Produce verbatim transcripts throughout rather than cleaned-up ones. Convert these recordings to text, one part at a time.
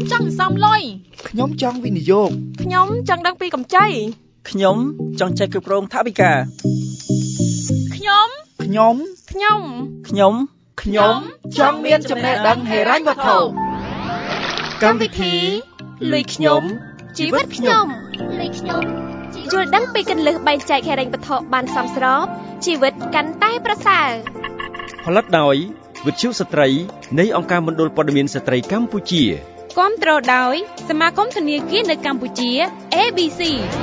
ចង់សំលុយខ្ញុំចង់វិនិយោគខ្ញុំចង់ដឹងពីកម្ចីខ្ញុំចង់ចេះគ្រប់គ្រងថវិកាខ្ញុំខ្ញុំខ្ញុំខ្ញុំខ្ញុំចង់មានចំណេះដឹងហិរញ្ញវត្ថុកម្មវិធីលុយខ្ញុំជីវិតខ្ញុំលុយខ្ញុំយល់ដឹងពីគន្លឹះបែងចែកហិរញ្ញវត្ថុបានសមស្របជីវិតកាន់តែប្រសើរផលិតដោយវិទ្យុស្ត្រីនៃអង្គការមណ្ឌលព័ត៌មានស្ត្រីកម្ពុជាគាំទ្រដោយសមាគមធនាគារនៅកម្ពុជា A B C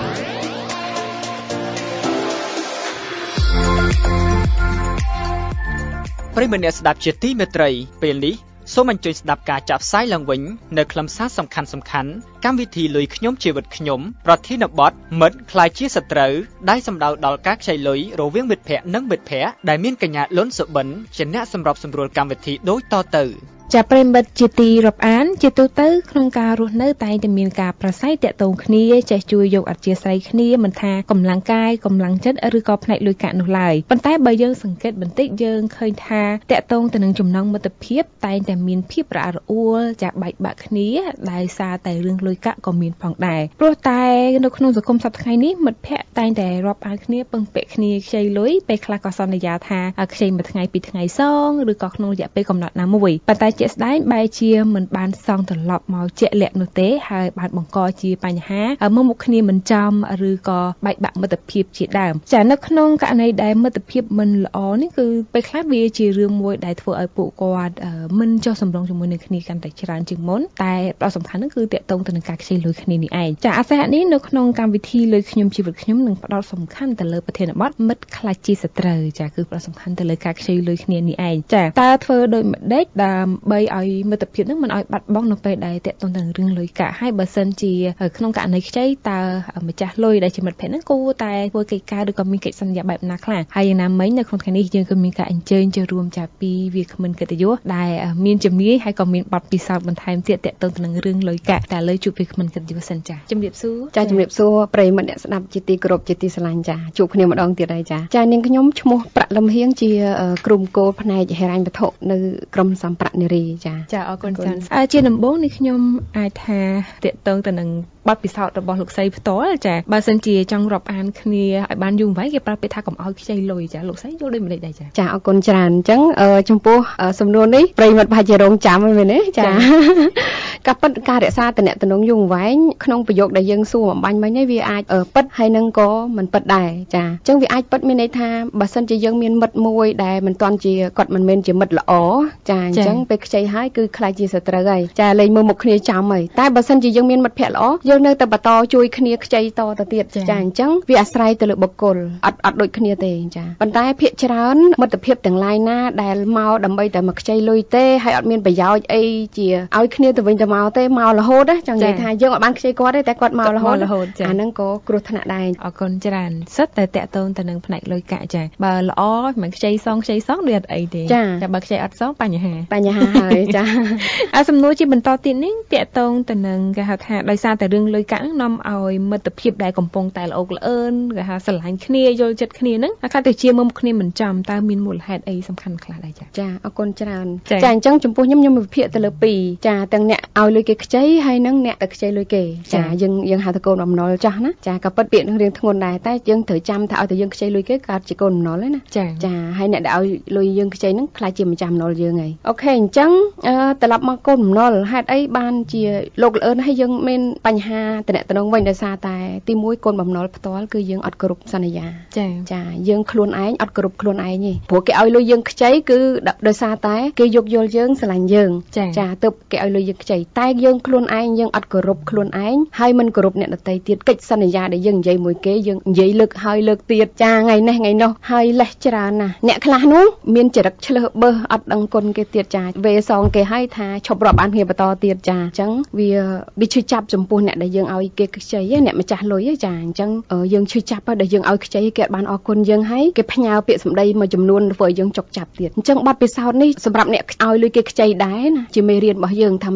ប្រិយមិត្តអ្នកស្ដាប់ជាទីមេត្រីពេលនេះសូមអញ្ជើញស្ដាប់ការចាក់ផ្សាយឡើងវិញនៅខ្លឹមសារសំខាន់សំខាន់កម្មវិធីលុយខ្ញុំជីវិតខ្ញុំប្រធានបទមិត្តខ្លាចជាសត្រូវដែលសំដៅដល់ការខ្ចីលុយរវាងមិត្តភ័ក្តិនិងមិត្តភ័ក្តិដែលមានកញ្ញាលុនសុបិនជាអ្នកសម្របសម្រួលកម្មវិធីដូចតទៅចាប្រិមិត្តជាទីរាប់អានជាទូទៅក្នុងការរស់នៅតែងតែមានការប្រស័យតាក់ទងគ្នាចេះជួយយកអធ្យាស្រ័យគ្នាមិនថាកម្លាំងកាយកម្លាំងចិត្តឬក៏ផ្នែកលុយកាក់នោះឡើយប៉ុន្តែបើយើងសង្កេតបន្តិចយើងឃើញថាតាក់ទងទៅនឹងចំណងមិត្តភាពតែងតែមានភាពរអាក់រអួលចាបែកបាក់គ្នាដោយសារតែរឿងលុយកាក់ក៏មានផងដែរព្រោះតែនៅក្នុងសង្គមសប្តាហ៍ថ្ងៃនេះមិត្តភ័ក្តិតែងតែរាប់អានគ្នាពឹងពាក់គ្នាខ្ចីលុយពេលខ្លះក៏សន្យាថាខ្ចីមួយថ្ងៃពីរថ្ងៃសងឬក៏ក្នុងរយៈពេលកំណត់ណាមួយប៉ុន្តែជាក់ស្ដែងបែរជាមិនបានសងត្រឡប់មកជាក់លាក់នោះទេហើយបានបង្កជាបញ្ហាមកមុខគ្នាមិនចំឬក៏បែកបាក់មិត្តភាពជាដើមចានៅក្នុងករណីដែលមិត្តភាពមិនល្អនេះគឺពេលខ្លះវាជារឿងមួយដែលធ្វើឲ្យពួកគាត់មិនចុះសម្រុងជាមួយនឹងគ្នាកាន់តែច្រើនជាងមុនតែប្រសំខាន់នោះគឺតាក់ទងទៅនឹងការខ្ចីលុយគ្នានេះឯងចាអាសេហនេះនៅក្នុងកម្មវិធីលុយខ្ញុំជីវិតខ្ញុំនឹងផ្ដោតសំខាន់ទៅលើប្រធានបទមិត្តខ្លាចជាសត្រូវចាគឺប្រសំខាន់ទៅលើការខ្ចីលុយគ្នានេះឯងចាតើធ្វើដូចម្ដេចដើម្បីឲ្យមិត្តភាពនឹងមិនឲ្យបាត់បង់នៅពេលដែលតាក់ទងនឹងរឿងលុយកាក់ហើយបើសិនជាក្នុងករណីខ្ចីតើម្ចាស់លុយដែលជាមិត្តភក្តិហ្នឹងគួរតែធ្វើកិច្ចការឬក៏មានកិច្ចសន្យាបែបណាខ្លះហើយយ៉ាងណាមិញនៅក្នុងថ្ងៃនេះយើងក៏មានការអញ្ជើញចូលរួមចាពីវាគ្មិនកិត្តិយសដែលមានជំនាញហើយក៏មានបទពិសោធន៍បន្ថែមទៀតតាក់ទងទៅនឹងរឿងលុយកាក់តែលើជួបវាគ្មិនកិត្តិយសសិនចាជំរាបសួរចាជំរាបសួរប្រិយមិត្តអ្នកស្ដាប់ជាទីគោរពជាទីស្រឡាញ់ចាជួបគ្នាម្ដងទៀតហើយចាចានាងខ្ញុំឈ្មោះប្រាក់លឹមហៀងជាគ្រូគោលផ្នែកហិរញ្ញវត្ថុនៅក្រុមសម្ប្រាក់នារីចាចាអរគុណចាជាដំបូងនេះខ្ញុំអាចថាតាក់ទងទៅនឹងបទពិសោធន៍របស់លោកស្រីផ្ទាល់ចាបើសិនជាចង់រាប់អានគ្នាឲ្យបានយូរវិញគេប្រាប់ពាក្យថាកុំឲ្យខ្ចីលុយចាលោកស្រីយល់ដូចម្ដេចដែរចាចាអរគុណច្រើនអញ្ចឹងចំពោះសំណួរនេះប្រិយមិត្តប្រហែលជារងចាំហើយមែនទេចាការពិតការរក្សាតំណតំណងយូរអង្វែងក្នុងប្រយោគដែលយើងសួរអំបញ្ញមិញហ្នឹងវាអាចពិតហើយនឹងក៏មិនពិតដែរចាអញ្ចឹងវាអាចពិតមានន័យថាបើសិនជាយើងមានមិត្តមួយដែលមិនទាន់ជាគាត់មិនមែនជាមិត្តល្អចាអញ្ចឹងពេលខ្ចីហើយគឺខ្លាចជាសត្រូវហើយចាលេងមើលមុខគ្នាចាំហើយតែបើសិនជាយើងមានមិត្តភក្តិល្អយើងនៅតែបន្តជួយគ្នាខ្ចីតទៅទៀតចាអញ្ចឹងវាអាស្រ័យទៅលើបុគ្គលអត់អត់ដូចគ្នាទេចាប៉ុន្តែភាគច្រើនមិត្តភាពទាំងឡាយណាដែលមកដើម្បីតែមកខ្ចីលុយទេហើយអត់មានប្រយោជន៍អីជាឲ្យគ្នាទៅវិញទៅមកទេមករហូតណាចង់និយាយថាយើងអត់បានខ្ចីគាត់ទេតែគាត់មករហូតអាហ្នឹងក៏គ្រោះថ្នាក់ដែរអរគុណច្រើនសិតតែតាក់ទងទៅនឹងផ្នែកលុយកាក់ចាបើល្អមិនខ្ចីសងខ្ចីសងដូចអត់អីទេចាបើខ្ចីអត់សងបញ្ហាបញ្ហាហើយចាអាសំណួរជាបន្តទៀតនេះតាក់ទងទៅនឹងគេហៅថាដោយសារតែរឿងលុយកាក់ហ្នឹងនាំឲ្យមិត្តភាពដែលកំពុងតែល្អកល្អឿនគេហៅស្រឡាញ់គ្នាយល់ចិត្តគ្នាហ្នឹងខ្លះទៅជាមុំគ្នាមិនចំតើមានមូលហេតុអីសំខាន់ខ្លះដែរចាចាអរគុណច្រើនចាអញ្ចឹងចំពោះខ្ញុំខ្ញុំវិភាគទៅលើពីរចាទាំងអ្នកឲ្យលុយគេខ្ចីហើយនិងអ្នកទៅខ្ចីលុយគេចាយើងយើងហៅថាកូនបំណុលចាស់ណាចាក៏ពិតពាក្យនឹងរៀងធ្ងន់ដែរតែយើងត្រូវចាំថាឲ្យតែយើងខ្ចីលុយគេកើតជាកូនបំណុលហ្នឹងណាចាចាហើយអ្នកដែលឲ្យលុយយើងខ្ចីហ្នឹងខ្លាចជាម្ចាស់បំណុលយើងហើយអូខេអញ្ចឹងត្រឡប់មកកូនបំណុលហេតុអីបានជាលោកល្អឿនហើយយើងមានបញ្ហាតំណតំណងវិញដោយសារតែទីមួយកូនបំណុលផ្ទាល់គឺយើងអត់គោរពសន្យាចាចាយើងខ្លួនឯងអត់គោរពខ្លួនឯងទេព្រោះគេឲ្យលុយយើងខ្ចីគឺដោយសារតែគេយកយល់យើងស្រឡាញ់យើងចាទើបគេឲ្យលុយយើងខ្ចីតែយើងខ្លួនឯងយើងអត់គោរពខ្លួនឯងហើយមិនគោរពអ្នកដទៃទៀតកិច្ចសន្យាដែលយើងនិយាយមួយគេយើងនិយាយលើកហើយលើកទៀតចាថ្ងៃនេះថ្ងៃនោះហើយលេះច្រើនណាស់អ្នកខ្លះនោះមានចរិតឆ្លើសបឺសអត់ដឹងគុណគេទៀតចាវេសងគេឲ្យថាឈប់រាប់អានគ្នាបន្តទៀតចាអញ្ចឹងវាវាឈឺចាប់ចំពោះអ្នកដែលយើងឲ្យគេខ្ចីអ្នកម្ចាស់លុយចាអញ្ចឹងយើងឈឺចាប់ដែលយើងឲ្យខ្ចីគេអត់បានអរគុណយើងហើយគេផ្ញើពាក្យសម្ដីមួយចំនួនធ្វើឲ្យយើងចុកចាប់ទៀតអញ្ចឹងបទពិសោធន៍នេះសម្រាប់អ្នកឲ្យលុយគេខ្ចីដែរណាជាមេរៀនរបស់យើងថាមេរៀនហ្នឹង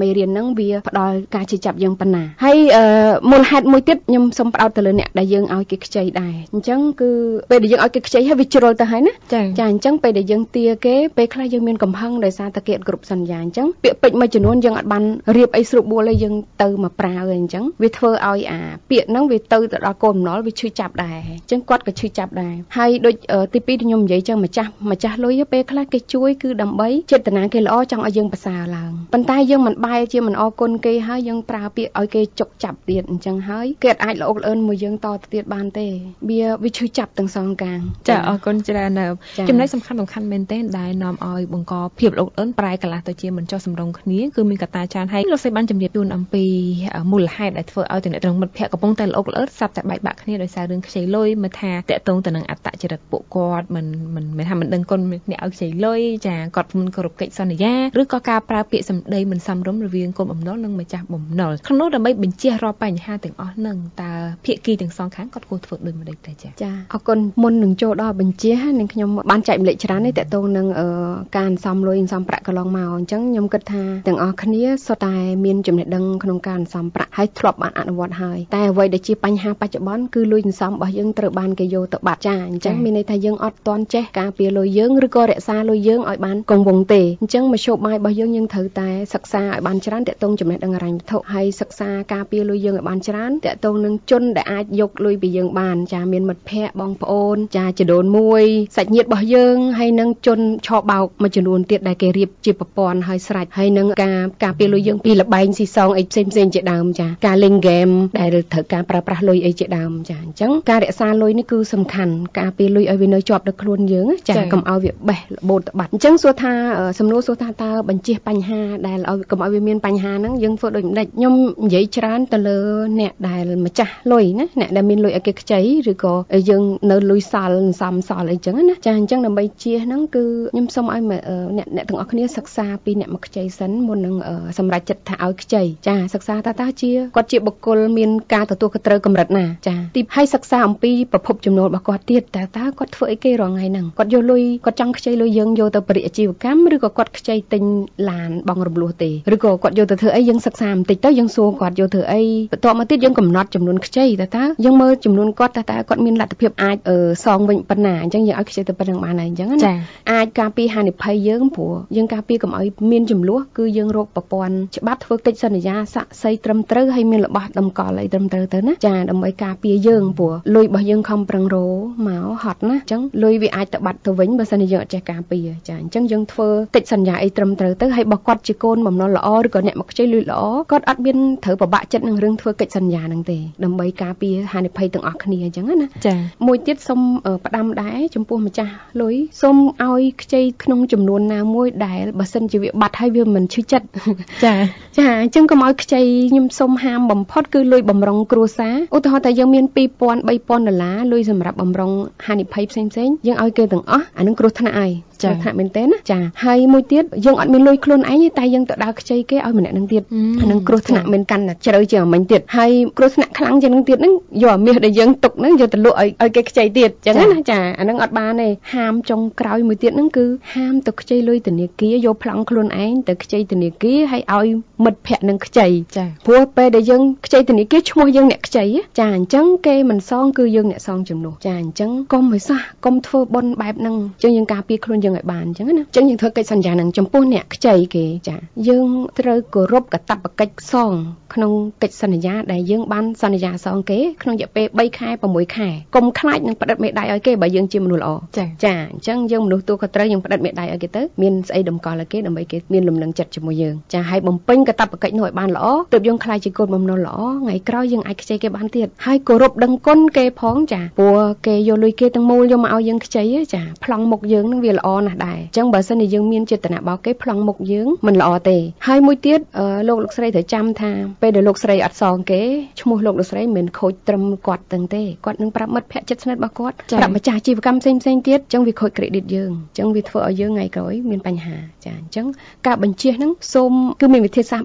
ងវាផ្ដល់ការជឿចាប់យើងប៉ុណ្ណាហើយមូលហេតុមួយទៀតខ្ញុំសូមផ្ដោតទៅលើអ្នកដែលយើងឲ្យគេខ្ចីដែរអញ្ចឹងគឺពេលដែលយើងឲ្យគេខ្ចីហើយវាជ្រុលទៅហើយណាចាអញ្ចឹងពេលដែលយើងទាគេពេលខ្លះយើងមានកំហឹងដោយសារតែគេអត់គ្រប់សន្យាអញ្ចឹងពាក្យពេចន៍មួយចំនួនយើងអត់បានរៀបអីស្រួលបួលទេយើងទៅមកប្រើអញ្ចឹងវាធ្វើឲ្យអាពាក្យហ្នឹងវាទៅទៅដល់កូនបំណុលវាឈឺចាប់ដែរអញ្ចឹងគាត់ក៏ឈឺចាប់ដែរហើយដូចទីពីរខ្ញុំនិយាយចឹងម្ចាស់ម្ចាស់លុយពេលខ្លះគេជួយគឺដើម្បីចេតនាគេល្អចង់ឲ្យយើងប្រសើរឡើងប៉ុន្តែយើងមិនបែរជាមិនអរគុណគេហើយយើងប្រើពាក្យឲ្យគេចុកចាប់ទៀតអញ្ចឹងហើយគេអាចល្អអើនមួយយើងតទៅទៀតបានទេវាវាឈឺចាប់ទាំងសងខាងចាអរគុណច្រើនណាស់ចំណុចសំខាន់សំខាន់មែនទែនដែលនាំឲ្យបង្កភាពល្អអើនប្រែកន្លះទៅជាមិនចុះសម្រុងគ្នាគឺមានកត្តាច្រើនហើយលោកស្រីបានជម្រាបជូនអំពីមូលហេតុដែលធ្វើឲ្យទំនាក់ទំនងមិត្តភក្តិកំពុងតែល្អអើនស្រាប់តែបែកបាក់គ្នាដោយសាររឿងខ្ចីលុយមកថាតកតងទៅនឹងអត្តចរិតពួកគាត់មិនមិនមិនថាមិនដឹងគុណអ្នកឲ្យខ្ចីលុយចាគាត់មិនគោរពកិច្ចសន្យាឬក៏ការប្រើពាក្យសម្ដីមិនសមរម្យរវាងកូនបំណុលនិងម្ចាស់បំណុលក្នុងនោះដើម្បីបញ្ជារាល់បញ្ហាទាំងអស់ហ្នឹងតើភាគីទាំងសងខាងគាត់គួរធ្វើដូចម្តេចទៅចាចាអរគុណមុននឹងចូលដល់បញ្ជានឹងខ្ញុំបានចែកម្លេចច្រើននេះតកតងនឹងការសន្សំលុយសន្សំប្រាក់កន្លងមកអញ្ចឹងខ្ញុំគិតថាទាំងអស់គ្នាសុទ្ធតែមានចំណេះដឹងក្នុងការសន្សំប្រាក់ហើយធ្លាប់បានអនុវត្តហើយតែអ្វីដែលជាបញ្ហាបច្ចុប្បន្នគឺលុយសន្សំរបស់យើងត្រូវបានគេយកទៅបាត់ចាអញ្ចឹងមានន័យថាយើងអត់ទាន់ចេះការពារលុយយើងឬក៏រក្សាលុយយើងឲ្យបានគង់វង្សទេអញ្ចឹងមធ្យោបាយរបស់យើងយើងត្រូវតែសិក្សាឲ្យបានច្រើនតកតងចំណេះដឹងហិរញ្ញវត្ថុហើយសិក្សាការពារលុយយើងឲ្យបានច្រើនតកតងនឹងជនដែលអាចយកលុយពីយើងបានចាមានមិត្តភ័ក្តិបងប្អូនចាចដូនមួយសាច់ញាតិរបស់យើងហើយនឹងជនឆោបោកមួយចំនួនទៀតដែលគេរៀបជាប្រព័ន្ធហើយស្រេចហើយនឹងការការពារលុយយើងពីលបែងស៊ីសងអីផ្សេងផ្សេងជាដើមចាការលេងហ្គេមដែលត្រូវការប្រើប្រាស់លុយអីជាដើមចាអញ្ចឹងការរក្សាលុយនេះគឺសំខាន់ការពារលុយឲ្យវានៅជាប់ដល់ខ្លួនយើងចាកុំឲ្យវាបេះបូតបាត់អញ្ចឹងសួរថាសំណួរសួរថាតើបញ្ជាបញ្ហាដែលឲ្យកុំឲ្យវាមានបញ្ហាហ្នឹងយើងធ្វើដូចម្ដេចខ្ញុំនិយាយច្រើនទៅលើអ្នកដែលម្ចាស់លុយណាអ្នកដែលមានលុយឲ្យគេខ្ចីឬក៏យើងនៅលុយសល់សំសល់អីចឹងណាចាអញ្ចឹងដើម្បីជាហ្នឹងគឺខ្ញុំសូមឲ្យអ្នកអ្នកទាំងអស់គ្នាសិក្សាពីអ្នកមកខ្ចីសិនមុននឹងសម្រេចចិត្តថាឲ្យខ្ចីចាសិក្សាតើតើជាគាត់ជាបុគ្គលមានការទទួលខុសត្រូវកម្រិតណាចាទីហើយសិក្សាអំពីប្រភពចំណូលរបស់គាត់ទៀតតើតើគាត់ធ្វើអីគេរាល់ថ្ងៃហ្នឹងគាត់យកលុយគាត់ចង់ខ្ចីលុយយើងយកទៅបរិយាជីវកម្មឬក៏គាត់ខ្ចីទិញឡានបងរំលោះទេឬក៏គាត់យកទៅធ្វើអីយើងសិក្សាបន្តិចទៅយើងសួរគាត់យកធ្វើអីបន្ទាប់មកទៀតយើងកំណត់ចំនួនខ្ចីតើតើយើងមើលចំនួនគាត់តើតើគាត់មានលទ្ធភាពអាចសងវិញប៉ុណ្ណាអញ្ចឹងយើងឲ្យខ្ចីទៅប៉ុណ្ណឹងបានហើយអញ្ចឹងណាអាចការពារហានិភ័យយើងព្រោះយើងការពារកុំឲ្យមានចំនួនគឺយើងរកប្រព័ន្ធច្បាប់ធ្វើកិច្ចសន្យាស័ក្តិសិទ្ធិត្រឹមត្រូវហើយមានរបស់តម្កល់អីត្រឹមត្រូវទៅណាចាដើម្បីការពារយើងព្រោះលុយរបស់យើងខំប្រឹងរកមកហត់ណាអញ្ចឹងលុយវាអាចទៅបាត់ទៅវិញបើសិនជាយើងអត់ចេះការពារចាអញ្ចឹងយើងធ្វើកិច្ចសន្យាអីត្រឹមត្រូវទៅហើយបើគាត់ជាកូនបំណុលល្អឬក៏អ្នកមកខ្ចីលុយល្អគាត់អត់មានត្រូវពិបាកចិត្តនឹងរឿងធ្វើកិច្ចសន្យាហ្នឹងទេដើម្បីការពារហានិភ័យទាំងអស់គ្នាអញ្ចឹងណាចាមួយទៀតសូមផ្ដាំដែរចំពោះម្ចាស់លុយសូមឲ្យខ្ចីក្នុងចំនួនណាមួយដែលបើសិនជាវាបាត់ហើយវាមិនឈឺចិត្តចាចាអញ្ចឹងកុំឲ្យខ្ចីខ្ញុំសូមហាមបំផុតគឺលុយបំរុងគ្រួសារឧទាហរណ៍ថាយើងមានពីរពាន់ បីពាន់ដុល្លារលុយសម្រាប់បំរុងហានិភ័យផ្សេងៗយើងឲ្យគេទាំងអស់អានឹងគ្រោះថ្នាក់ហើយចាថាមែនទេណាចាហើយមួយទៀតយើងអត់មានលុយខ្លួនឯងតែយើងទៅដើរខ្ចីគេឲ្យម្នាក់នឹងទៀតអានឹងគ្រោះថ្នាក់មានកាន់តែជ្រៅជាងអាមិញទៀតហើយគ្រោះថ្នាក់ខ្លាំងជាងនឹងទៀតហ្នឹងយកអាមាសដែលយើងទុកហ្នឹងយកទៅលក់ឲ្យឲ្យគេខ្ចីទៀតចឹងណាចាអានឹងអត់បានទេហាមចុងក្រោយមួយទៀតហ្នឹងគឺហាមទៅខ្ចីលុយធនាគារយកប្លង់ខ្លួនឯងទៅខ្ចីធនាគារហើយឲ្យមិត្តភ័ក្តិនឹងខ្ចីចាព្រោះពេលដែលយើងខ្ចីធនាគារឈ្មោះយើងអ្នកខ្ចីចាអញ្ចឹងគេមិនសងគឺយើងអ្នកសងចំនួនចាអញ្ចឹងកុំឲ្យសោះកុំធ្វើបុណ្យបែបហ្នឹងអញ្ចឹងយើងការពារខ្លួនយើងឲ្យបានអញ្ចឹងណាអញ្ចឹងយើងធ្វើកិច្ចសន្យាហ្នឹងចំពោះអ្នកខ្ចីគេចាយើងត្រូវគោរពកាតព្វកិច្ចសងក្នុងកិច្ចសន្យាដែលយើងបានសន្យាសងគេក្នុងរយៈពេលបីខែប្រាំមួយខែកុំខ្លាចនឹងផ្តិតមេដាយឲ្យគេបើយើងជាមនុស្សល្អចាអញ្ចឹងយើងមនុស្សទូខុសត្រូវយើងផ្តិតមេដាយឲ្យគេទៅមានស្អីតម្កល់ឲ្យគេដើម្បីគេមានលំនឹងចិត្តជាមួយយើងចាហើយបំពេញកាតព្វកិច្ចនោះឲ្យបានល្អទើបយើងខ្លាចជាកូនបំណុលល្អថ្ងៃក្រោយយើងអាចខ្ចីគេបានទៀតហើយគោរពដឹងគុណគេផងចាព្រោះគេយកលុយគេទាំងមូលយកមកឲ្យយើងខ្ចីចាប្លង់មុខយើងនឹងវាល្អណាស់ដែរអញ្ចឹងបើសិនជាយើងមានចេតនាបោកគេប្លង់មុខយើងមិនល្អទេហើយមួយទៀតលោកលោកស្រីត្រូវចាំថាពេលដែលលោកស្រីអត់សងគេឈ្មោះលោកលោកស្រីមិនខូចត្រឹមគាត់ទាំងទេគាត់នឹងប្រាប់មិត្តភ័ក្តិជិតស្និទ្ធរបស់គាត់ប្រាប់ម្ចាស់អាជីវកម្មផ្សេងផ្សេងទៀតអញ្ចឹងវាខូច credit យើងអញ្ចឹងវាធ្វើឲ្យយើងថ្ងៃក្រោយមានបញ្ហាចាអញ្ចឹងការបញ្ជាហ្នឹងសូមគឺមានវិធីសាស្ត្រ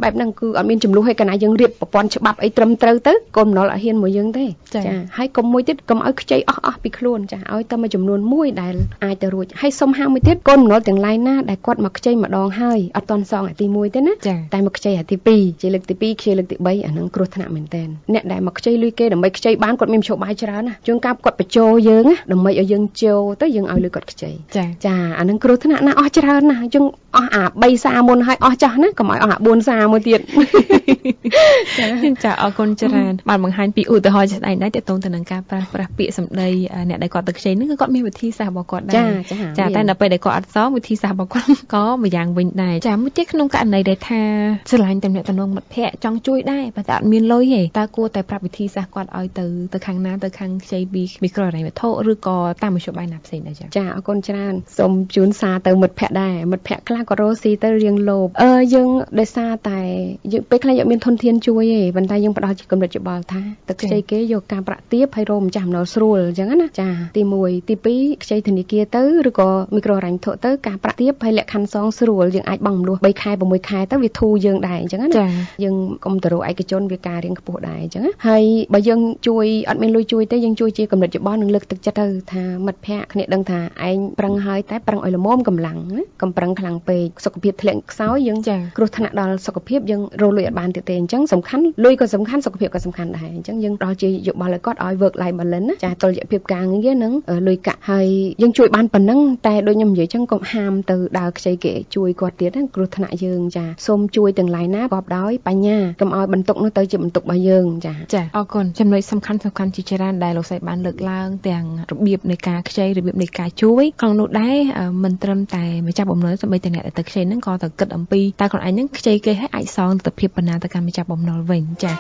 បែបហ្នឹងគឺអត់មានចំនួនឲ្យកាលណាយើងរៀបប្រព័ន្ធច្បាប់អីត្រឹមត្រូវទៅកូនបំណុលអត់ហ៊ានមួយយើងទេចាហើយកុំមួយទៀតកុំឲ្យខ្ចីអស់អស់ពីខ្លួនចាឲ្យតែមួយចំនួនមួយដែលអាចទៅរួចហើយសុំហាមួយទៀតកូនបំណុលទាំងឡាយណាដែលគាត់មកខ្ចីម្ដងហើយអត់តន់សងអាទីមួយទេណាតែមកខ្ចីអាទីពីរជាលើកទីពីរខ្ចីលើកទីបីអាហ្នឹងគ្រោះថ្នាក់មែនតើអ្នកដែលមកខ្ចីលុយគេដើម្បីខ្ចីបានគាត់មានមធ្យោបាយច្រើនណាជួនកាលគាត់បញ្ចោយើងណាដើម្បីឲ្យយើងជោទៅយើងឲ្យលុយគាត់ខ្ចីចាចាអាហ្នឹងគ្រោះថ្នាក់ណាស់អស់ច្រើនណាស់យើងអស់អាបីសារមុនហើយអស់ចាស់ណាកុំឲ្យអស់អាបួនសារមួយទៀតចាចាអរគុណច្រើនបានបង្ហាញពីឧទាហរណ៍ជាក់ស្ដែងដែរទាក់ទងទៅនឹងការប្រើប្រាស់ពាក្យសម្ដីអ្នកដែលគាត់ទៅខ្ចីហ្នឹងគឺគាត់មានវិធីសាស្ត្ររបស់គាត់ដែរចាចាតែដល់ពេលដែលគាត់អត់សមវិធីសាស្ត្ររបស់គាត់ក៏ម្យ៉ាងវិញដែរចាមួយទៀតក្នុងករណីដែលថាស្រឡាញ់តំណែងតំណងមិត្តភ័ក្តិចង់ជួយដែរប៉ុន្តែអត់មានលុយទេតើគួរតែប្រាប់វិធីសាស្ត្រគាត់ឲ្យទៅទៅខាងណាទៅខាងខ្ចីពីមីក្រូហិរញ្ញវត្ថុឬក៏តាមមធ្យោបាយណាផ្សេងដែរចាចាអរគុណច្រើនសូមជូនសារទៅមិត្តភ័ក្តិដែរមិត្តភ័ក្តិខ្លះក៏រស់ស៊ីទៅរៀងលោភអឺយើងដោយសារតែយើងពេលខ្លះយើងមានធនធានជួយទេប៉ុន្តែយើងផ្ដោតជាគំនិតយោបល់ថាទៅខ្ចីគេយកការប្រាក់ទាបហើយរោមម្ចាស់អំណុលស្រួលអញ្ចឹងណាចាទីមួយទីពីរខ្ចីធនាគារទៅឬក៏មីក្រូហិរញ្ញវត្ថុទៅការប្រាក់ទាបហើយលក្ខខណ្ឌសងស្រួលយើងអាចបង់មនួសបីខែប្រាំមួយខែទៅវាធូរយើងដែរអញ្ចឹងណាយើងកុំទៅរកឯកជនវាការរៀងខ្ពស់ដែរអញ្ចឹងហើយបើយើងជួយអត់មានលុយជួយទេយើងជួយជាគំនិតយោបល់និងលើកទឹកចិត្តទៅថាមិត្តភ័ក្តិគ្នាដឹងថាឯងប្រឹងហើយតែប្រឹងឲ្យល្មមកម្លាំងណាកុំប្រឹងខ្លាំងពេកសុខភាពធ្លាក់ខ្សោយយើងគ្រោះថ្នាក់ដល់សុខភាពយើងរលួយអត់បានទៀតទេអញ្ចឹងសំខាន់លុយក៏សំខាន់សុខភាពក៏សំខាន់ដែរអញ្ចឹងយើងដល់ជាយោបល់ឲ្យគាត់ឲ្យ work life balance ណាចាតុល្យភាពការងារនិងលុយកាក់ហើយយើងជួយបានប៉ុណ្ណឹងតែដូចខ្ញុំនិយាយអញ្ចឹងកុំហាមទៅដើរខ្ចីគេជួយគាត់ទៀតណាគ្រោះថ្នាក់យើងចាសូមជួយទាំងឡាយណាប្រកបដោយបញ្ញាកុំឲ្យបន្ទុកនោះទៅជាបន្ទុករបស់យើងចាចាអរគុណចំណុចសំខាន់សំខាន់ជាច្រើនដែលលោកស្រីបានលើកឡើងទាំងរបៀបនៃការខ្ចីរបៀបនៃការជួយក្នុងនោះដែរមិនត្រឹមតែម្ចាស់បំណុលសូម្បីតែអ្នកដែលទៅខ្ចីហ្នឹងក៏ត្រូវគិតអំពីតើខ្លួនឯងហ្នឹងខ្ចីគេឲ្យអាចសងទិដ្ឋភាពបណ្ណាទៅកាន់ម្ចាស់បំណុលវិញចា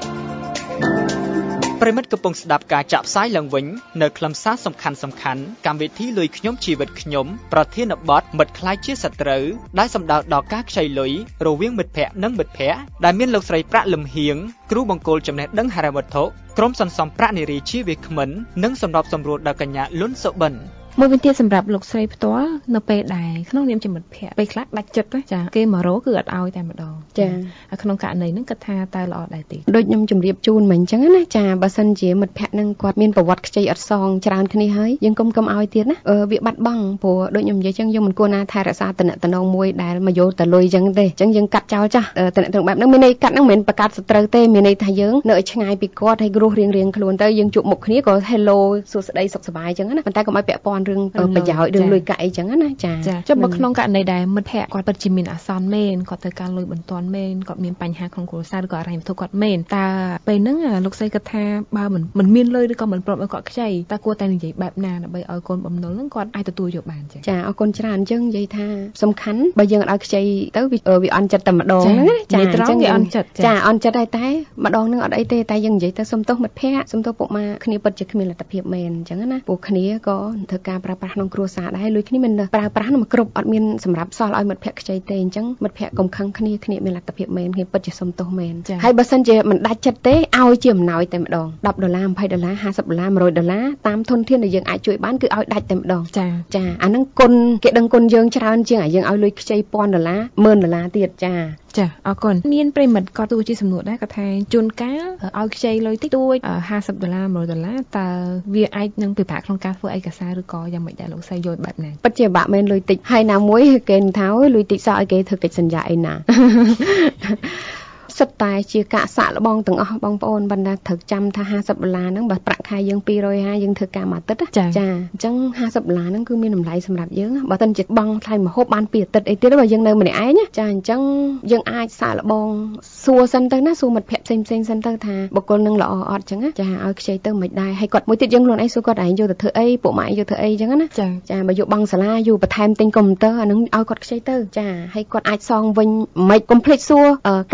ប្រិមិត្តកំពុងស្ដាប់ការចាក់ផ្សាយឡើងវិញនៅខ្លឹមសារសំខាន់សំខាន់កម្មវិធីលុយខ្ញុំជីវិតខ្ញុំប្រធានបទមិត្តខ្លាចជាសត្រូវដែលសំដៅដល់ការខ្ចីលុយរវាងមិត្តភ័ក្តិនិងមិត្តភ័ក្តិដែលមានលោកស្រីប្រាក់លឹមហៀងគ្រូបង្គោលចំណេះដឹងហិរញ្ញវត្ថុក្រុមសន្សំប្រាក់នារីជាវាគ្មិននិងសម្របសម្រួលដល់កញ្ញាលុនសុបិនមួយវិញទៀតសម្រាប់លោកស្រីផ្ទាល់នៅពេលដែលក្នុងនាមជាមិត្តភ័ក្តិពេលខ្លះដាច់ចិត្តចាគេមករកគឺអត់ឲ្យតែម្ដងចាក្នុងករណីហ្នឹងគាត់ថាតើល្អដែរទេដូចខ្ញុំជម្រាបជូនមិញអញ្ចឹងណាចាបើសិនជាមិត្តភ័ក្តិហ្នឹងគាត់មានប្រវត្តិខ្ចីអត់សងច្រើនគ្នាហើយយើងកុំកុំឲ្យទៀតណាវាបាត់បង់ព្រោះដូចខ្ញុំនិយាយអញ្ចឹងយើងមិនគួរណាថែរក្សាតំណតំណងមួយដែលមកយកតែលុយអញ្ចឹងទេអញ្ចឹងយើងកាត់ចោលចាស់តំណតំណបែបហ្នឹងមានន័យកាត់ហ្នឹងមិនមែនបង្កើតសត្រូវទេមានន័យថាយើងនៅឲ្យឆ្ងាយពីគាត់ហើយគ្រោះរៀងរៀងខ្លួនទៅយើងជួបមុខគ្នាក៏ hello សួស្ដីសុខសប្បាយអញ្ចឹងណាប៉ុន្តែកុំឲ្យពាក់ព័ន្ធរឿងប្រយោជន៍រឿងលុយកាក់អីចឹងណាចាចុះបើក្នុងករណីដែលមិត្តភ័ក្តិគាត់ពិតជាមានអាសន្នមែនគាត់ត្រូវការលុយបន្ទាន់មែនគាត់មានបញ្ហាក្នុងគ្រួសារឬក៏អរិយវត្ថុគាត់មែនតើពេលហ្នឹងលោកស្រីគាត់ថាបើមិនមិនមានលុយឬក៏មិនព្រមឲ្យគាត់ខ្ចីតើគួរតែនិយាយបែបណាដើម្បីឲ្យកូនបំណុលហ្នឹងគាត់អាចទទួលយកបានចាចាអរគុណច្រើនអញ្ចឹងនិយាយថាសំខាន់បើយើងអត់ឲ្យខ្ចីទៅវាអន់ចិត្តតែម្ដងហ្នឹងចាអញ្ចឹងវាអន់ចិត្តចាអន់ចិត្តហើយតែម្ដងហ្នឹងអត់អីទេតែយើងនិយាយទៅសុំទោសមិត្តភ័ក្តិសុំទោសពុកម៉ាគ្នាពិតជាគ្មានលទ្ធភាពមែនអញ្ចឹងណាពួកគ្នាក៏ធ្វើការប្រើប្រាស់ក្នុងគ្រួសារដែរលុយគ្នាមិនប្រើប្រាស់នឹងគ្រប់អត់មានសម្រាប់សល់ឲ្យមិត្តភ័ក្តិខ្ចីទេអញ្ចឹងមិត្តភ័ក្តិកុំខឹងគ្នាគ្នាមានលទ្ធភាពមែនគ្នាពិតជាសុំទោសមែនហើយបើសិនជាមិនដាច់ចិត្តទេឲ្យជាអំណោយតែម្ដងដប់ដុល្លារ ยี่สิบดอลลาร์ ห้าสิบดอลลาร์ หนึ่งร้อยดอลลาร์តាមធនធានដែលយើងអាចជួយបានគឺឲ្យដាច់តែម្ដងចាចាអាហ្នឹងគុណគេដឹងគុណយើងច្រើនជាងអាយើងឲ្យលុយខ្ចីពាន់ដុល្លារម៉ឺនដុល្លារទៀតចាចាអរគុណមានប្រិមិត្តក៏ទូជាសំណួរដែរគាត់ថាជួនកាលឲ្យខ្ចីលុយតិចតួចห้าสิบដុល្លារ หนึ่งร้อยដុល្លារតើវាអាចនឹងពិបាកក្នុងការធ្វើឯកសារឬក៏យ៉ាងម៉េចដែរលោកស្រីយល់បែបណាពិតជាបាក់មែនលុយតិចហើយណាមួយគេថាលុយតិចសោះឲ្យគេធ្វើកិច្ចសន្យាអីណាសិតតែជាកាក់សាក់លបងទាំងអស់បងប្អូនបណ្ដាត្រូវចាំថាห้าสิบដុល្លារហ្នឹងបើប្រាក់ខែយើងពីររយห้าយើងធ្វើការមួយអាទិត្យចាចាអញ្ចឹងห้าสิบដុល្លារហ្នឹងគឺមានតម្លៃសម្រាប់យើងបើមិនជាបង់ថ្លៃម្ហូបបានពីរអាទិត្យអីទៀតបើយើងនៅម្នាក់ឯងចាអញ្ចឹងយើងអាចសាក់លបងសួរសិនទៅណាសួរមិត្តភ័ក្តិផ្សេងផ្សេងសិនទៅថាបុគ្គលនឹងល្អអត់អញ្ចឹងចាឲ្យខ្ចីទៅមិនដែរហើយគាត់មួយទៀតយើងខ្លួនឯងសួរគាត់ឯងយកទៅធ្វើអីពួកម៉ាក់យកធ្វើអីអញ្ចឹងណាចាចាបើយកបង់សាលាយកបន្ថែមទិញកុំព្យូទ័រអានឹងឲ្យគាត់ខ្ចីទៅចាហើយគាត់អាចសងវិញមិនកុំភ្លេចសួរការកំណត់នៃ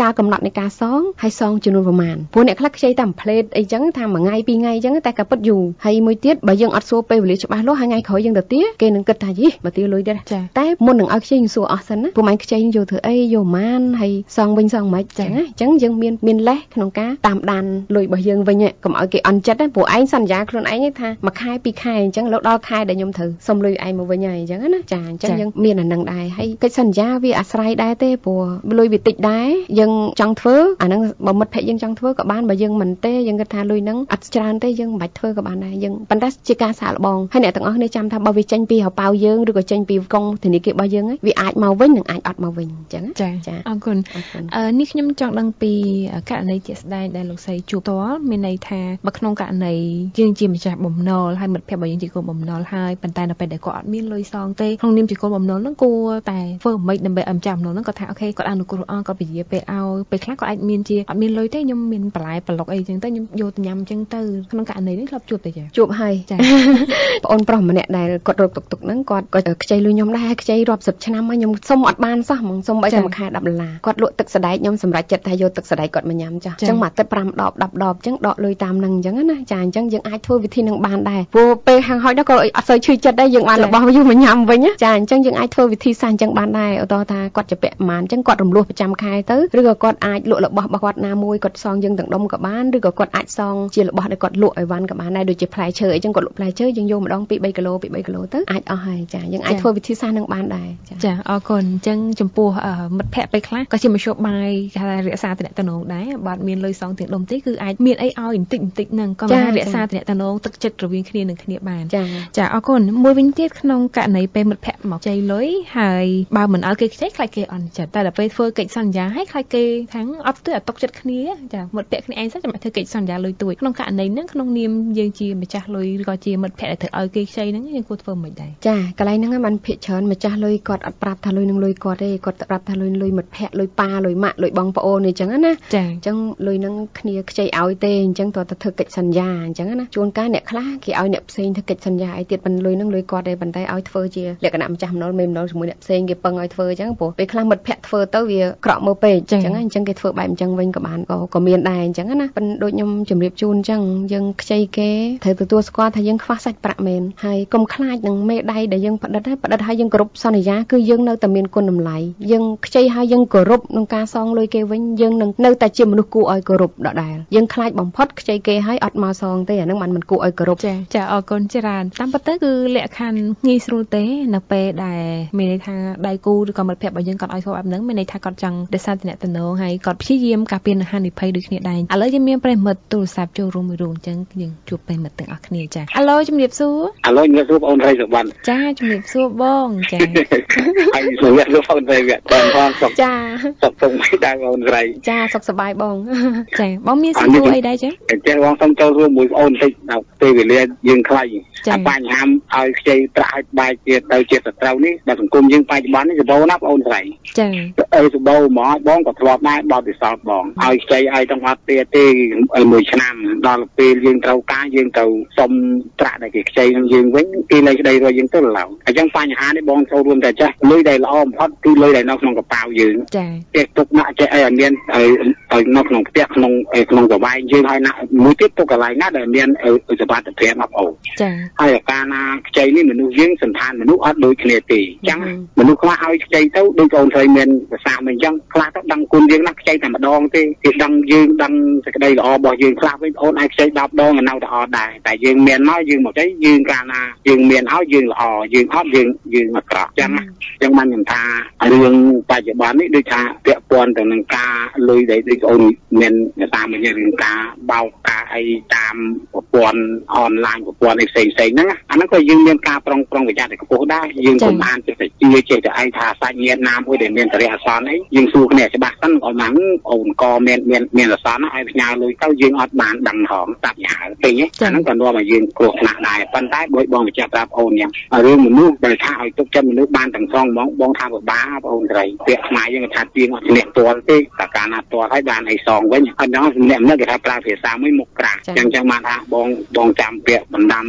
នៃការសងហើយសងចំនួនប្រមាណព្រោះអ្នកខ្លះខ្ចីតាមផ្លេតអីចឹងថាមួយថ្ងៃពីរថ្ងៃចឹងតែក៏ពិតយូរហើយមួយទៀតបើយើងអត់សួរពេលវេលាច្បាស់លាស់ហើយថ្ងៃក្រោយយើងទៅទាគេនឹងគិតថាយីបើទាលុយទៀតតែមុននឹងឲ្យខ្ចីយើងសួរអស់សិនណាព្រោះមិនខ្ចីយើងយកធ្វើអីយកប៉ុន្មានហើយសងវិញសងមិនចឹងណាអញ្ចឹងយើងមានមានលេសក្នុងការតាមដានលុយរបស់យើងវិញកុំឲ្យគេអន់ចិត្តណាព្រោះឯងសន្យាខ្លួនឯងថាមួយខែពីរខែអញ្ចឹងដល់ខែដែលខ្ញុំត្រូវសុំលុយឯងមកវិញហើយអញ្ចឹងណាចាអញ្ចឹងយើងមានអានឹងដែរហើយកិច្ចសន្យាវាអាស្រ័យដែរទេព្រោះលុយវាតិចដែរយើងចង់ធ្វើអាហ្នឹងបើមិត្តភក្តិយើងចង់ធ្វើក៏បានបើយើងមិនទេយើងគិតថាលុយហ្នឹងអត់ច្រើនទេយើងមិនបាច់ធ្វើក៏បានដែរយើងប៉ុន្តែជាការសាកល្បងហើយអ្នកទាំងអស់គ្នាចាំថាបើវាចេញពីហៅប៉ៅយើងឬក៏ចេញពីកងធនាគាររបស់យើងវាអាចមកវិញនិងអាចអត់មកវិញអញ្ចឹងចាចាអរគុណអឺនេះខ្ញុំចង់ដឹងពីករណីជាក់ស្ដែងដែលលោកស្រីជួបផ្ទាល់មានន័យថាបើក្នុងករណីយើងជាម្ចាស់បំណុលហើយមិត្តភក្តិរបស់យើងជាកូនបំណុលហើយប៉ុន្តែនៅពេលដែលគាត់អត់មានលុយសងទេក្នុងនាមជាកូនបំណុលហ្នឹងគួរតែធ្វើមិនដើម្បីឲ្យម្ចាស់បំណុលហ្នឹងគាត់ថាអូខេគាត់អនុគ្រោះអស់គាត់ពជាពេលឲ្យពេលខ្លះគាត់អាចមានជាអត់មានលុយទេខ្ញុំមានបន្លែប្លុកអីចឹងទៅខ្ញុំយកទៅញ៉ាំចឹងទៅក្នុងករណីនេះធ្លាប់ជួបទេចាជួបហើយចាបងអូនប្រុសម្នាក់ដែលគាត់រកទុកទុកហ្នឹងគាត់ក៏ខ្ចីលុយខ្ញុំដែរខ្ចីរាប់សិបឆ្នាំហើយខ្ញុំសុំអត់បានសោះហ្មងសុំបីតែមួយខែដប់ដុល្លារគាត់លក់ទឹកសដែកខ្ញុំសម្រេចចិត្តថាយកទឹកសដែកគាត់មកញ៉ាំចាអញ្ចឹងមួយទឹកប្រាំដបដប់ដបអញ្ចឹងដកលុយតាមហ្នឹងអញ្ចឹងណាចាអញ្ចឹងយើងអាចធ្វើវិធីហ្នឹងបានដែរព្រោះពេលហាងហោចដល់ក៏អត់សូវឈឺចិត្តដែរយើងបានរបស់យើងមកញ៉ាំវិញចាអញ្ចឹងយើងអាចធ្វើវិធីសាស្ត្រអញ្ចឹងបានដែរឧទាហរណ៍ថាគាត់ជាពាក់ប្រហែលអញ្ចឹងគាត់រំលោះប្រចាំខែទៅឬក៏គាត់អាចលក់របស់របស់គាត់ណាមួយគាត់សងយើងទាំងដុំក៏បានឬក៏គាត់អាចសងជារបស់ដែលគាត់លក់ឲ្យវ៉ាន់ក៏បានដែរដូចជាផ្លែឈើអីចឹងគាត់លក់ផ្លែឈើយើងយកម្ដងពីបីគីឡូពីបីគីឡូទៅអាចអស់ហើយចាយើងអាចធ្វើវិធីសាស្ត្រហ្នឹងបានដែរចាចាអរគុណអញ្ចឹងចំពោះមិត្តភ័ក្តិពេលខ្លះក៏ជាមធ្យោបាយគេថារក្សាទំនាក់ទំនងដែរបើអត់មានលុយសងទាំងដុំទេគឺអាចមានអីឲ្យបន្តិចបន្តិចហ្នឹងក៏អាចរក្សាទំនាក់ទំនងទឹកចិត្តរវាងគ្នានឹងគ្នាបានចាចាអរគុណមួយវិញទៀតក្នុងករណីពេលមិត្តភ័ក្តិមកចៃលុយហើយបើមិនឲ្យគេខ្ចីខ្លាចគេអន់ចិត្តតែដល់ពេលធ្វើកិច្ចសន្យាឲ្យខ្លាចគេថាំងអត់ទៅអត់ទុកចិត្តគ្នាចាមិត្តភ័ក្តិគ្នាឯងសិនចាំធ្វើកិច្ចសន្យាលុយទួយក្នុងករណីហ្នឹងក្នុងនាមយើងជាម្ចាស់លុយឬក៏ជាមិត្តភ័ក្តិដែលត្រូវឲ្យគេខ្ចីហ្នឹងយើងគួរធ្វើមិនដែរចាកន្លែងហ្នឹងมันភាគច្រើនម្ចាស់លុយគាត់អត់ប្រាប់ថាលុយនឹងលុយគាត់ទេគាត់ប្រាប់ថាលុយលុយមិត្តភ័ក្តិលុយប៉ាលុយម៉ាក់លុយបងប្អូនអញ្ចឹងណាចាអញ្ចឹងលុយហ្នឹងគ្នាខ្ចីឲ្យទេអញ្ចឹងតើទៅធ្វើកិច្ចសន្យាអញ្ចឹងណាជួនកាលអ្នកខ្លះគេឲ្យអ្នកផ្សេងធ្វើកិច្ចសន្យាឲ្យទៀតប៉ុន្តែលុយហ្នឹងលុយគាត់ទេប៉ុន្តែឲ្យធ្វើជាលក្ខណៈម្ចាស់បំណុលមេបំណុលជាមួយអ្នកផ្សេងគេពឹងឲ្យធ្វើអញ្ចឹងព្រោះពេលខ្លះមិត្តភ័ក្តិធ្វើទៅវាក្រក់មើលពេកអញ្ចឹងអញ្ចឹងគេធ្វើបែបអញ្ចឹងវិញក៏បានក៏ក៏មានដែរអញ្ចឹងណាប៉ុន្តែដូចខ្ញុំជម្រាបជូនអញ្ចឹងយើងខ្ចីគេត្រូវទទួលស្គាល់ថាយើងខ្វះសាច់ប្រាក់មែនហើយកុំខ្លាចនឹងមេដៃដែលយើងផ្ដិតហើយផ្ដិតហើយយើងគោរពសន្យាគឺយើងនៅតែមានគុណតម្លៃយើងខ្ចីហើយយើងគោរពក្នុងការសងលុយគេវិញយើងនឹងនៅតែជាមនុស្សគួរឲ្យគោរពដដែលយើងខ្លាចបំផុតខ្ចីគេហើយអត់មកសងទេអានឹងមិនមិនគួរឲ្យគោរពចាចាអរគុណច្រើនតាមពិតទៅគឺលក្ខខណ្ឌងាយស្រួលទេនៅពេលដែលមានន័យថាដៃគូឬក៏មិត្តភ័ក្តិរបស់យើងគាត់ឲ្យធ្វើបែបហ្នឹងមានន័យថាគាត់ចង់រក្សាទំនាក់ទំនងហើយគាត់ព្យាយាមការពារហានិភ័យដូចគ្នាដែរឥឡូវយើងមានប្រិមិត្តទូរស័ព្ទចូលរួមមួយរួមអញ្ចឹងយើងជួបប្រិមិត្តទាំងអស់គ្នាចាអាឡូជំរាបសួរអាឡូជំរាបសួរបងអូនស្រីសុវណ្ណចាជំរាបសួរបងចាហើយជំរាបសួរបងអូនស្រីវាបងផងសុខចាសុខទុំមិនដែរបងអូនស្រីចាសុខសប្បាយបងចាបងមានសួរអីដែរចាចាបងសូមចូលរួមមួយបងអូនបន្តិចដល់ពេលវេលាយើងខ្លីបញ្ហាឲ្យខ្ចីប្រាក់ឲ្យបែកជាទៅជាសត្រូវនេះដល់សង្គមយើងបច្ចុប្បន្ននេះសបោណាបងអូនស្រីចាអីសបោហ្មងបងក៏ធ្លាប់ដែរបបពិសោធន៍បងឲ្យខ្ចីឲ្យទាំងអត់ទេទេមួយឆ្នាំដល់ពេលយើងត្រូវការយើងទៅសុំប្រាក់ដែលគេខ្ចីនឹងយើងវិញគេលែងក្តីរកយើងទៅឡើយអញ្ចឹងបញ្ហានេះបងចូលរួមតែចាស់លុយដែលល្អបំផុតគឺលុយដែលនៅក្នុងកប៉ាល់យើងចាចេះទុកដាក់ចេះអីឲ្យមានឲ្យនៅក្នុងផ្ទះក្នុងក្នុងកន្លែងយើងឲ្យណាមួយទៀតទុកកន្លែងណាដែលមានសុវត្ថិភាពអបអរចាហើយកាលណាខ្ចីនេះមនុស្សយើងសន្តានមនុស្សអត់ដូចគ្នាទេអញ្ចឹងមនុស្សខ្លះឲ្យខ្ចីទៅដូចអូនស្រីមានភាសាមិនអញ្ចឹងខ្លះទៅដឹងគុណយើងណាខ្ចីតែម្ដងទេគេដឹងយើងដឹងសេចក្តីល្អរបស់យើងខ្លះវិញអូនឲ្យខ្ចីដប់ដងនៅតែអត់ដែរតែយើងមានមកយើងមកខ្ចីយើងកាលណាយើងមានឲ្យយើងល្អយើងអត់យើងយើងអាក្រក់អញ្ចឹងអញ្ចឹងបានខ្ញុំថារឿងបច្ចុប្បន្ននេះដូចថាពាក់ព័ន្ធទៅនឹងការលុយដែលដូចអូនមានតាមរឿងការបោកការអីតាមប្រព័ន្ធអនឡាញប្រព័ន្ធអីផ្សេងៗហ្នឹងអាហ្នឹងក៏យើងមានការប្រុងប្រយ័ត្នប្រយ័ត្នខ្ពស់ដែរយើងកុំអានចេះតែជឿចេះតែឯងថាសាច់ញាតិណាមួយដែលមានតរិះអាសន្នអីយើងសួរគ្នាច្បាស់សិនអូនហ្នឹងអូនក៏មានមានមានអាសន្នឲ្យផ្ញើលុយទៅយើងអត់បានដឹងហងតាប់យ៉ាពេញហ្នឹងអាហ្នឹងក៏នាំឲ្យយើងគ្រោះថ្នាក់ដែរប៉ុន្តែបើបងម្ចាស់ប្រាប់អូនយ៉ាងរឿងមនុស្សដែលថាឲ្យទុកចិត្តមនុស្សបានទាំងសងហ្មងបងថាពិបាកបងអូនស្រីពាក្យខ្មែរយើងថាទៀងអត់ឈ្នះទាល់ទេតែកាលណាទាល់ហើយបានឲ្យសងវិញអញ្ចឹងម្នាក់ម្នាក់គេថាប្រើភាសាមួយមុខក្រាស់អញ្ចឹងចឹងបានថាបងបងចាំពាក្យបណ្ដាំរបស់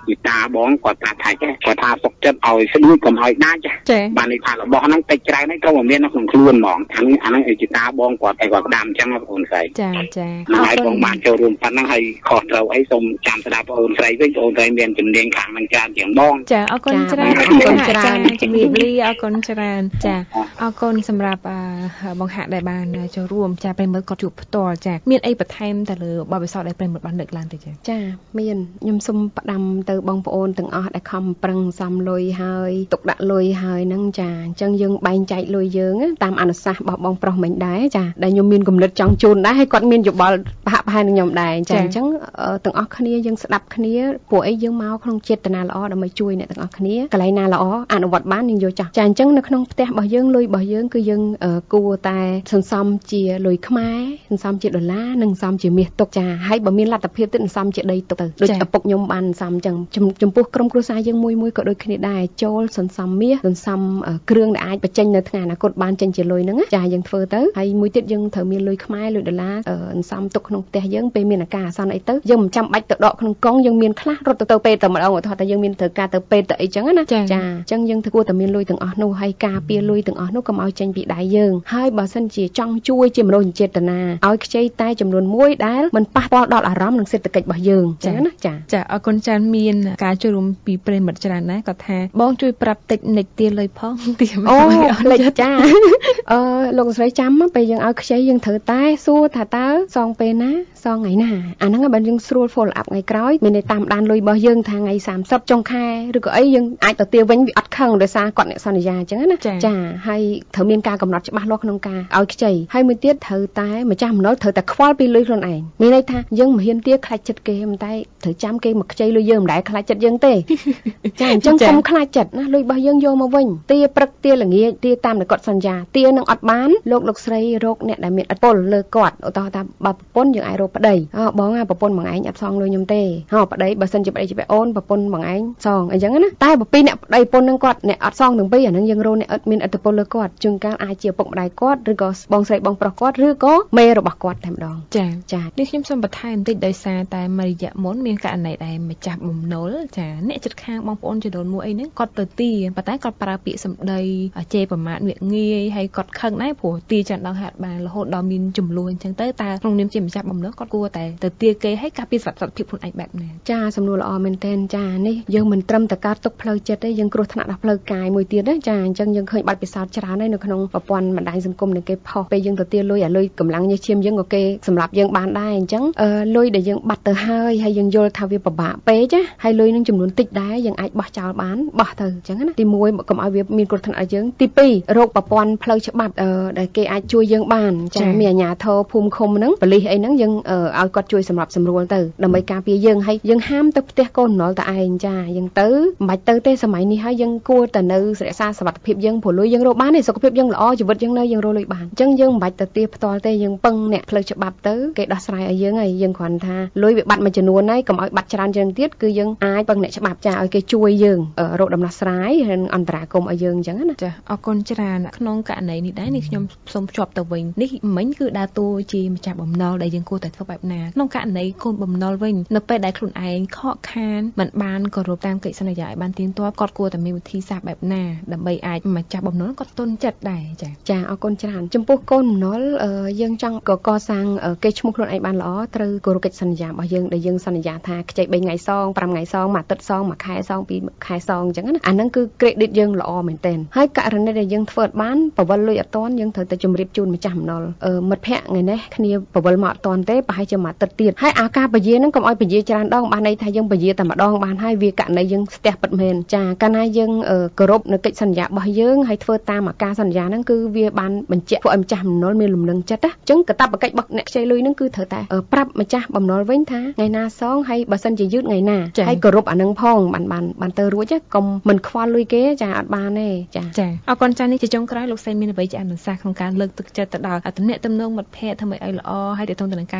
ពីតាបងគាត់ថាថៃគាត់ថាសុកចិត្តឲ្យស្ដួយកុំឲ្យដាច់បានន័យថារបស់ហ្នឹងតិចច្រើនហើយត្រូវតែមាននៅក្នុងខ្លួនហ្មងអាហ្នឹងអាហ្នឹងឯកតាបងគាត់តែគាត់ផ្ដាំអញ្ចឹងបងប្អូនស្រីចាចាហើយបងបានចូលរួមប៉ុណ្ណឹងហើយខុសត្រូវអីសូមចាំស្ដាប់បងប្អូនស្រីវិញបងប្អូនស្រីមានជំនាញខាងហ្នឹងច្រើនជាងបងចាអរគុណច្រើនអរគុណច្រើនជំរាបលាអរគុណច្រើនចាអរគុណសម្រាប់បងហាក់ដែលបានចូលរួមចាប្រិមិត្តគាត់ជួបផ្ទាល់ចាមានអីបន្ថែមទៅលើបទពិសោធន៍ដែលប្រិមិត្តបានលើកឡើងទៅចាចាមានខ្ញុំសូមផ្ដាំទៅបងប្អូនទាំងអស់ដែលខំប្រឹងសំលុយហើយទុកដាក់លុយហើយហ្នឹងចាអញ្ចឹងយើងបែងចែកលុយយើងតាមអនុសាសន៍របស់បងប្រុសមិញដែរចាដែលខ្ញុំមានគំនិតចង់ជូនដែរហើយគាត់មានយោបល់ប្រហាក់ប្រហែលនឹងខ្ញុំដែរចាអញ្ចឹងទាំងអស់គ្នាយើងស្ដាប់គ្នាព្រោះអីយើងមកក្នុងចេតនាល្អដើម្បីជួយអ្នកទាំងអស់គ្នាកន្លែងណាល្អអនុវត្តបានយើងយកចាស់ចាអញ្ចឹងនៅក្នុងផ្ទះរបស់យើងលុយរបស់យើងគឺយើងគួរតែសន្សំជាលុយខ្មែរសន្សំជាដុល្លារនិងសន្សំជាមាសទុកចាហើយបើមានលទ្ធភាពទៀតសន្សំជាដីទុកទៅដូចឪពុកខ្ញុំបានសន្សំអញ្ចឹងចំពោះក្រុមគ្រួសារយើងមួយមួយក៏ដូចគ្នាដែរចូលសន្សំមាសសន្សំគ្រឿងដែលអាចបញ្ចេញនៅថ្ងៃអនាគតបានចេញជាលុយហ្នឹងចាយើងធ្វើទៅហើយមួយទៀតយើងត្រូវមានលុយខ្មែរលុយដុល្លារសន្សំទុកក្នុងផ្ទះយើងពេលមានអាការអាសន្នអីទៅយើងមិនចាំបាច់ទៅដកក្នុងកង់យើងមានខ្លះរត់ទៅទៅពេទ្យតែម្ដងឧទាហរណ៍ថាយើងមានត្រូវការទៅពេទ្យទៅអីចឹងណាចាអញ្ចឹងយើងគួរតែមានលុយទាំងអស់នោះហើយការពារលុយទាំងអស់នោះកុំឲ្យចេញពីដៃយើងហើយបើសិនជាចង់ជួយជាមនោសញ្ចេតនាឲ្យខ្ចីតែចំនួនមួយដែលមិនប៉ះពាល់ដល់អារម្មណ៍និងសេដ្ឋកិច្ចរបស់យើងអញ្ចឹងណាចាចាអរគុណច្រើនមានការចូលរួមពីប្រិមិត្តច្រើនណាស់គាត់ថាបងជួយប្រាប់តិចនិចទាលុយផងទាអូលេចចាអឺលោកស្រីចាំពេលយើងឲ្យខ្ចីយើងត្រូវតែសួរថាតើសងពេលណាសងថ្ងៃណាអាហ្នឹងបើយើងស្រួល follow up ថ្ងៃក្រោយមានតែតាមដានលុយរបស់យើងថាថ្ងៃសាមសិបចុងខែឬក៏អីយើងអាចទៅទាវិញវាអត់ខឹងដោយសារគាត់អ្នកសន្យាអញ្ចឹងណាចាហើយត្រូវមានការកំណត់ច្បាស់លាស់ក្នុងការឲ្យខ្ចីហើយមួយទៀតត្រូវតែម្ចាស់ម្ដុលត្រូវតែខ្វល់ពីលុយខ្លួនឯងមានន័យថាយើងមិនហ៊ានទាខ្លាចចិត្តគេមិនតែត្រូវចាំគេមកខ្ចីលុយយើងមិនដែលខ្លាចចិត្តយើងទេចាអញ្ចឹងកុំខ្លាចចិត្តណាលុយរបស់យើងយកមកវិញទាព្រឹកទាល្ងាចទាតាមដែលគាត់សន្យាទានឹងអត់បានលោកលោកស្រីរកអ្នកដែលមានឥទ្ធិពលលើគាត់ឧទាហរណ៍ថាបើប្រពន្ធយើងអាចរកប្តីអើបងអាប្រពន្ធបងឯងអត់សងលុយខ្ញុំទេហៅប្តីបើសិនជាប្តីជាប្អូនប្រពន្ធបងឯងសងអញ្ចឹងណាតែបើពីអ្នកប្តីប្រពន្ធនឹងគាត់អ្នកអត់សងទាំងពីរអានឹងយើងរកអ្នកអត់មានឥទ្ធិពលលើគាត់ជួនកាលអាចជាឪពុកម្ដាយគាត់ឬក៏បងស្រីបងប្រុសគាត់ឬក៏មេរបស់គាត់តែម្ដងចាចានេះខ្ញុំសូមបន្ថែមបន្តិចដោយសារតែមួយរយៈមុនមានករណីដែលម្ចាស់បំណុលចាអ្នកជិតខាងបងប្អូនចំនួនមួយអីហ្នឹងគាត់ទៅទាប៉ុន្តែគាត់ប្រើពាក្យសម្ដីជេរប្រមាថវាងាយហើយគាត់ខឹងដែរព្រោះទាចាន់ដល់ហាត់បានរហូតដល់មានចំនួនអញ្ចឹងទៅតើក្នុងនាមជាម្ចាស់បំណុលគាត់គួរតែទៅទាគេឲ្យការពារសុខភាពខ្លួនឯងបែបណាចាសំណួរល្អមែនទែនចានេះយើងមិនត្រឹមតែការទុកផ្លូវចិត្តទេយើងគ្រោះថ្នាក់ដល់ផ្លូវកាយមួយទៀតណាចាអញ្ចឹងយើងឃើញបាត់ពិសោធន៍ច្រើនហើយនៅក្នុងប្រព័ន្ធបណ្ដាញសង្គមនៃគេផុសពេលយើងទៅទាលុយអាលុយកម្លាំងញើសឈាមយើងក៏គេសម្រាប់យើងបានដែរអញ្ចឹងអឺលុយដែលយើងបាត់ទៅហើយហើយយើងយល់ថាវាពិបាកពេកណាហើយលុយនឹងចំនួនតិចដែរយើងអាចបោះចោលបានបោះទៅអញ្ចឹងណាទីមួយកុំឲ្យវាមានគ្រោះថ្នាក់ឲ្យយើងទីពីររោគប្រព័ន្ធផ្លូវច្បាប់ដែលគេអាចជួយយើងបានចាមានអាជ្ញាធរភូមិឃុំហ្នឹងប៉ូលីសអីហ្នឹងយើងឲ្យគាត់ជួយសម្រាប់សម្រួលទៅដើម្បីការពារយើងហើយយើងហាមទៅផ្ទះកូនបំណុលតែឯងចាយើងទៅមិនបាច់ទៅទេសម័យនេះហើយយើងគួរតែនៅរក្សាសុខភាពយើងព្រោះលុយយើងរកបានទេសុខភាពយើងល្អជីវិតយើងនៅយើងរកលុយបានអញ្ចឹងយើងមិនបាច់ទៅទាផ្ទាល់ទេយើងពឹងអ្នកផ្លូវច្បាប់ទៅគេដោះស្រាយឲ្យយើងហើយយើងគ្រាន់ថាលុយវាបាត់មួយចំនួនហើយកុំឲ្យបាត់ច្រើនជាងទៀតគឺយើងអាចពឹងអ្នកច្បាប់ចាឲ្យគេជួយយើងរកដំណោះស្រាយហើយអន្តរាគមន៍ឲ្យយើងអញ្ចឹងណាចាអរគុណច្រើនក្នុងករណីនេះដែរនេះខ្ញុំសូមភ្ជាប់ទៅវិញនេះមិញគឺដើរតួជាម្ចាស់បំណុលដែលយើងគួរតែធ្វើបែបណាក្នុងករណីកូនបំណុលវិញនៅពេលដែលខ្លួនឯងខកខានមិនបានគោរពតាមកិច្ចសន្យាឲ្យបានទៀងទាត់គាត់គួរតែមានវិធីសាស្ត្របែបណាដើម្បីអាចម្ចាស់បំណុលគាត់ទុនចិត្តដែរចាចាអរគុណច្រើនចំពោះកូនបំណុលយើងចង់កកសាងកេរ្តិ៍ឈ្មោះខ្លួនឯងបានល្អត្រូវគោរពកិច្ចសន្យារបស់យើងដែលយើងសន្យាថាខ្ចីបីថ្ងៃសងប្រាំថ្ងៃសងមួយអាទិត្យសងមួយខែសងពីរខែសងអញ្ចឹងណាអាហ្នឹងគឺ credit យើងល្អមែនទែនហើយករណីដែលយើងធ្វើអត់បានបវលលុយអត់ទាន់យើងត្រូវតែជម្រាបជូនម្ចាស់បំណុលមិត្តភ័ក្តិថ្ងៃនេះគ្នាបវលមកអត់ទាន់ទេប្រហែលជាមួយអាទិត្យទៀតហើយអាការពជាហ្នឹងកុំឲ្យពជាច្រើនដងបានន័យថាយើងពជាតែម្ដងបានហើយវាករណីយើងស្ទះពិតមែនចាកាលណាយើងគោរពនៅកិច្ចសន្យារបស់យើងហើយធ្វើតាមអាការសន្យាហ្នឹងគឺវាបានបញ្ជាក់ពួកឲ្យម្ចាស់បំណុលមានលំនឹងចិត្តណាអញ្ចឹងកាតព្វកិច្ចរបស់អ្នកខ្ចីលុយហ្នឹងគឺត្រូវតែប្រាប់ម្ចាស់បំណុលវិញថាថ្ងៃណាសងហើយបើសិនជាយឺតថ្ងៃណាហើយគោរពអាហ្នឹងផងបានបានបានទៅរួចកុំមិនខ្វល់លុយគេចាអត់បានទេចាចាអរគុណចានេះជាចុងក្រោយលោកស្រីមានអ្វីជាអនុសាសន៍ក្នុងការលើកទឹកចិត្តទៅដល់ទំនាក់ទំនងមិត្តភ័ក្តិធ្វើឲ្យល្អហើយទាក់ទងទៅនឹងការ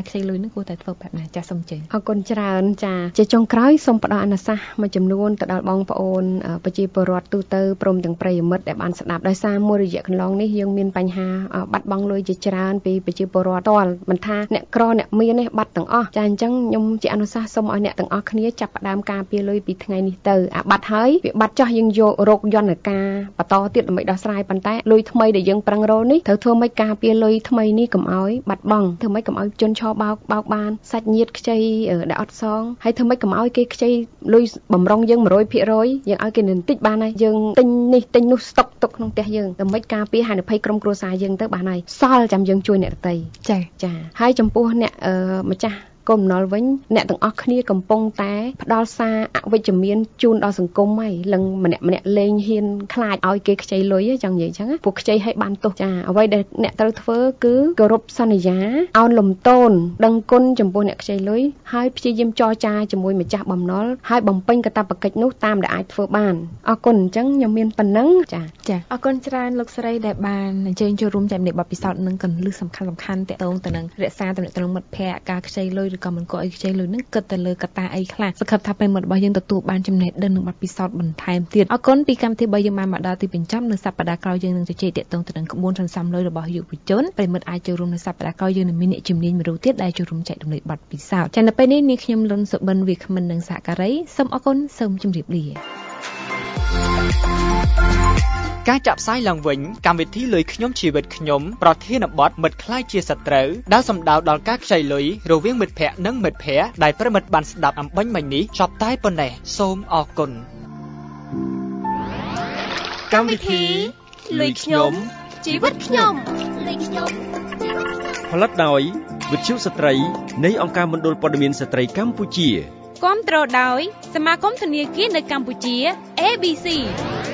ការខ្ចីលុយនឹងគួរតែធ្វើបែបណាចាសូមចេញអរគុណច្រើនចាជាចុងក្រោយសូមផ្ដល់អនុសាសន៍មួយចំនួនទៅដល់បងប្អូនប្រជាពលរដ្ឋទូទៅព្រមទាំងប្រិយមិត្តដែលបានស្ដាប់ដោយសារមួយរយៈកន្លងនេះយើងមានបញ្ហាបាត់បង់លុយជាច្រើនពីប្រជាពលរដ្ឋតលមិនថាអ្នកក្រអ្នកមាននេះបាត់ទាំងអស់ចាអញ្ចឹងខ្ញុំជាអនុសាសន៍សូមឲ្យអ្នកទាំងអស់គ្នាចាប់ផ្ដើមការពារលុយពីថ្ងៃនេះទៅអាបាត់ហើយវាបាត់ចោះយើងយករោគយន្តការបន្តទៀតដើម្បីដោះស្រាយប៉ុន្តែលុយថ្មីដែលយើងប្រឹងរកនេះត្រូវធ្វើម៉េចការពារលុយថ្មីនេះកុំឲ្យបាត់បង់ធ្វើម៉េចកុំឲ្យជនឆោបោកបោកបានសាច់ញាតិខ្ចីដែលអត់សងហើយធ្វើម៉េចកុំឲ្យគេខ្ចីលុយបំរុងយើង one hundred percent យើងឲ្យគេបន្តិចបានហើយយើងទិញនេះទិញនោះស្តុកទុកក្នុងផ្ទះយើងដើម្បីការពារហានិភ័យក្រុមគ្រួសារយើងទៅបានហើយសល់ចាំយើងជួយអ្នកដទៃចាចាហើយចំពោះអ្នកម្ចាស់កុំណុលវិញអ្នកទាំងអស់គ្នាកំពុងតែផ្ដល់សារអវិជ្ជមានជូនដល់សង្គមហើយលឹងម្នាក់ម្នាក់លេងហ៊ានខ្លាចឲ្យគេខ្ចីលុយចឹងនិយាយចឹងពួកខ្ចីឲ្យបានទោសចាអ្វីដែលអ្នកត្រូវធ្វើគឺគោរពសន្យាអោនលំទោនដឹងគុណចំពោះអ្នកខ្ចីលុយហើយព្យាយាមចរចាជាមួយម្ចាស់បំណុលហើយបំពេញកាតព្វកិច្ចនោះតាមដែលអាចធ្វើបានអរគុណអញ្ចឹងខ្ញុំមានប៉ុណ្ណឹងចាចាអរគុណច្រើនលោកស្រីដែលបានអញ្ជើញចូលរួមចែករំលែកបទពិសោធន៍និងកន្លឹះសំខាន់សំខាន់ទាក់ទងទៅនឹងរក្សាទំនាក់ទំនងមិត្តភ័ក្តិការខ្ចីលុយឬក៏មិនគួរឲ្យខ្ចីលុយនឹងគិតទៅលើកត្តាអីខ្លះសង្ឃឹមថាប្រិយមិត្តរបស់យើងទទួលបានចំណេះដឹងនិងបទពិសោធន៍បន្ថែមទៀតអរគុណពីកម្មវិធីរបស់យើងបានមកដល់ទីបញ្ចប់នៅសប្តាហ៍ក្រោយយើងនឹងជជែកទាក់ទងទៅនឹងក្បួនសន្សំលុយរបស់យុវជនប្រិយមិត្តអាចចូលរួមនៅសប្តាហ៍ក្រោយយើងនឹងមានអ្នកជំនាញមួយរូបទៀតដែលចូលរួមចែករំលែកបទពិសោធន៍ចា៎នៅពេលនេះនាងខ្ញុំលុនសុបិនវាគ្មិននិងសហការីសូមអរគុណសូមជម្រាបលាការចាក់ផ្សាយឡើងវិញកម្មវិធីលុយខ្ញុំជីវិតខ្ញុំប្រធានបទមិត្តខ្លាយជាសត្រូវដែលសំដៅដល់ការខ្ចីលុយរវាងមិត្តភ័ក្តិនិងមិត្តភ័ក្តិដែលប្រិមិត្តបានស្ដាប់អំបញ្ញមិញនេះចប់តែប៉ុណ្ណេះសូមអរគុណកម្មវិធីលុយខ្ញុំជីវិតខ្ញុំលុយខ្ញុំផលិតដោយវិទ្យុស្ត្រីនៃអង្គការមណ្ឌលព័ត៌មានស្ត្រីកម្ពុជាគាំទ្រដោយសមាគមធនាគារនៅកម្ពុជា A B C